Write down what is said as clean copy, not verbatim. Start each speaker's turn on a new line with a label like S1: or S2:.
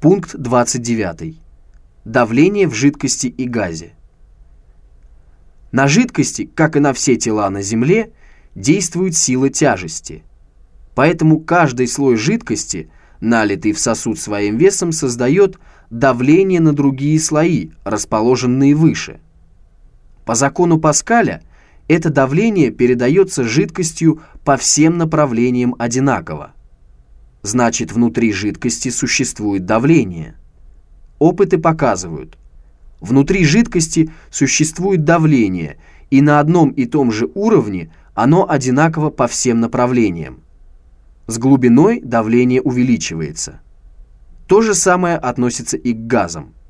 S1: Пункт 29. Давление в жидкости и газе. На жидкости, как и на все тела на Земле, действует сила тяжести. Поэтому каждый слой жидкости, налитый в сосуд своим весом, создает давление на другие слои, расположенные выше. По закону Паскаля это давление передается жидкостью по всем направлениям одинаково. Значит, внутри жидкости существует давление. Опыты показывают, внутри жидкости существует давление, и на одном и том же уровне оно одинаково по всем направлениям. С глубиной давление увеличивается. То же самое относится и к газам.